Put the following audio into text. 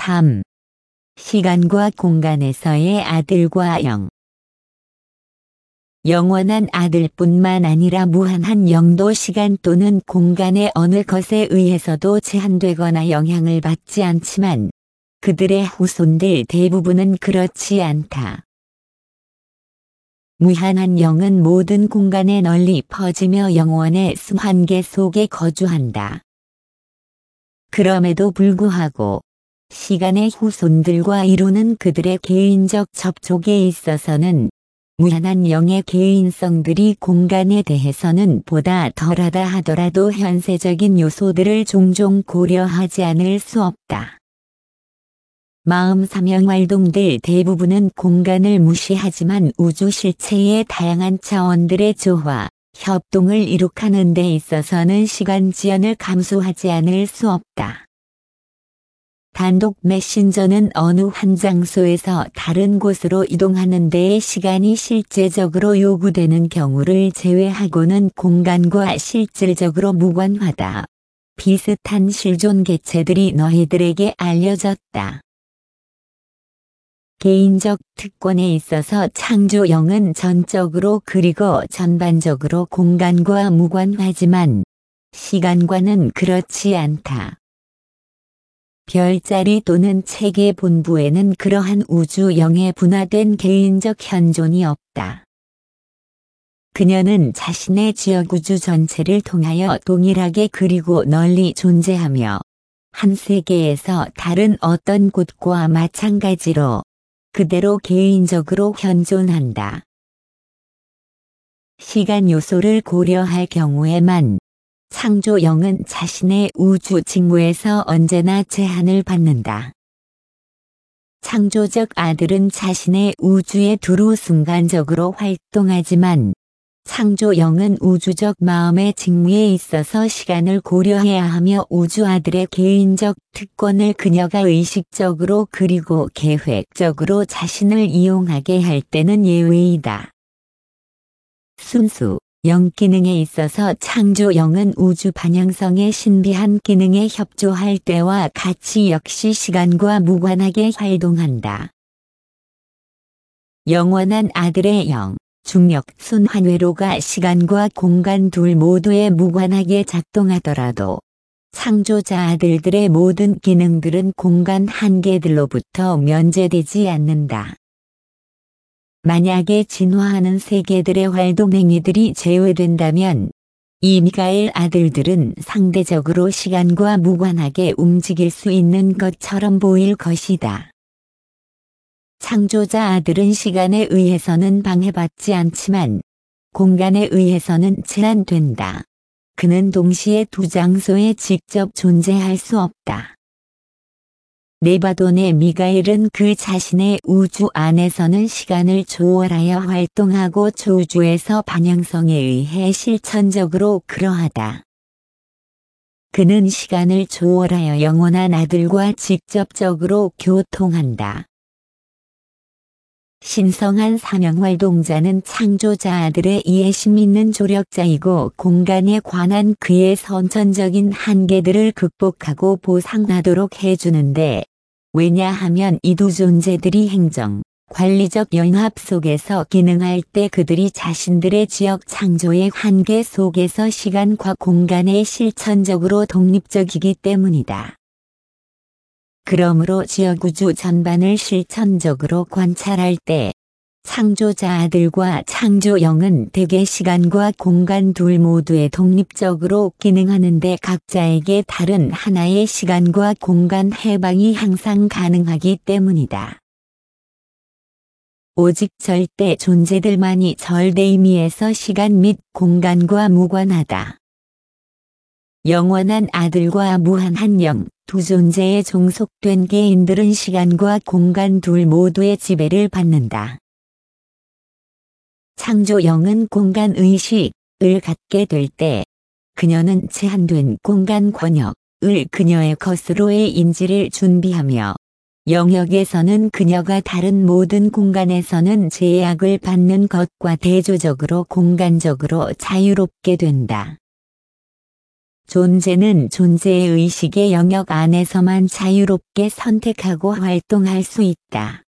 3. 시간과 공간에서의 아들과 영. 영원한 아들뿐만 아니라 무한한 영도 시간 또는 공간의 어느 것에 의해서도 제한되거나 영향을 받지 않지만 그들의 후손들 대부분은 그렇지 않다. 무한한 영은 모든 공간에 널리 퍼지며 영원의 수환계 속에 거주한다. 그럼에도 불구하고 시간의 후손들과 이루는 그들의 개인적 접촉에 있어서는 무한한 영의 개인성들이 공간에 대해서는 보다 덜하다 하더라도 현세적인 요소들을 종종 고려하지 않을 수 없다. 마음 사명 활동들 대부분은 공간을 무시하지만 우주 실체의 다양한 차원들의 조화, 협동을 이룩하는 데 있어서는 시간 지연을 감수하지 않을 수 없다. 단독 메신저는 어느 한 장소에서 다른 곳으로 이동하는 데에 시간이 실제적으로 요구되는 경우를 제외하고는 공간과 실질적으로 무관하다. 비슷한 실존 개체들이 너희들에게 알려졌다. 개인적 특권에 있어서 창조영은 전적으로 그리고 전반적으로 공간과 무관하지만 시간과는 그렇지 않다. 별자리 또는 책의 본부에는 그러한 우주영의 분화된 개인적 현존이 없다. 그녀는 자신의 지역우주 전체를 통하여 동일하게 그리고 널리 존재하며 한 세계에서 다른 어떤 곳과 마찬가지로 그대로 개인적으로 현존한다. 시간 요소를 고려할 경우에만 창조영은 자신의 우주 직무에서 언제나 제한을 받는다. 창조적 아들은 자신의 우주에 두루 순간적으로 활동하지만 창조영은 우주적 마음의 직무에 있어서 시간을 고려해야 하며 우주 아들의 개인적 특권을 그녀가 의식적으로 그리고 계획적으로 자신을 이용하게 할 때는 예외이다. 순수 영 기능에 있어서 창조영은 우주 반영성의 신비한 기능에 협조할 때와 같이 역시 시간과 무관하게 활동한다. 영원한 아들의 영, 중력 순환회로가 시간과 공간 둘 모두에 무관하게 작동하더라도 창조자 아들들의 모든 기능들은 공간 한계들로부터 면제되지 않는다. 만약에 진화하는 세계들의 활동 행위들이 제외된다면 이 미가엘 아들들은 상대적으로 시간과 무관하게 움직일 수 있는 것처럼 보일 것이다. 창조자 아들은 시간에 의해서는 방해받지 않지만 공간에 의해서는 제한된다. 그는 동시에 두 장소에 직접 존재할 수 없다. 네바돈의 미가엘은 그 자신의 우주 안에서는 시간을 초월하여 활동하고 초우주에서 방향성에 의해 실천적으로 그러하다. 그는 시간을 초월하여 영원한 아들과 직접적으로 교통한다. 신성한 사명활동자는 창조자 아들의 이해심 있는 조력자이고 공간에 관한 그의 선천적인 한계들을 극복하고 보상하도록 해주는데, 왜냐하면 이 두 존재들이 행정, 관리적 연합 속에서 기능할 때 그들이 자신들의 지역 창조의 한계 속에서 시간과 공간에 실천적으로 독립적이기 때문이다. 그러므로 지역우주 전반을 실천적으로 관찰할 때 창조자 아들과 창조영은 대개 시간과 공간 둘 모두에 독립적으로 기능하는데 각자에게 다른 하나의 시간과 공간 해방이 항상 가능하기 때문이다. 오직 절대 존재들만이 절대의미에서 시간 및 공간과 무관하다. 영원한 아들과 무한한 영, 두 존재에 종속된 개인들은 시간과 공간 둘 모두의 지배를 받는다. 창조영은 공간의식을 갖게 될 때, 그녀는 제한된 공간 권역을 그녀의 것으로의 인지를 준비하며, 영역에서는 그녀가 다른 모든 공간에서는 제약을 받는 것과 대조적으로 공간적으로 자유롭게 된다. 존재는 존재의 의식의 영역 안에서만 자유롭게 선택하고 활동할 수 있다.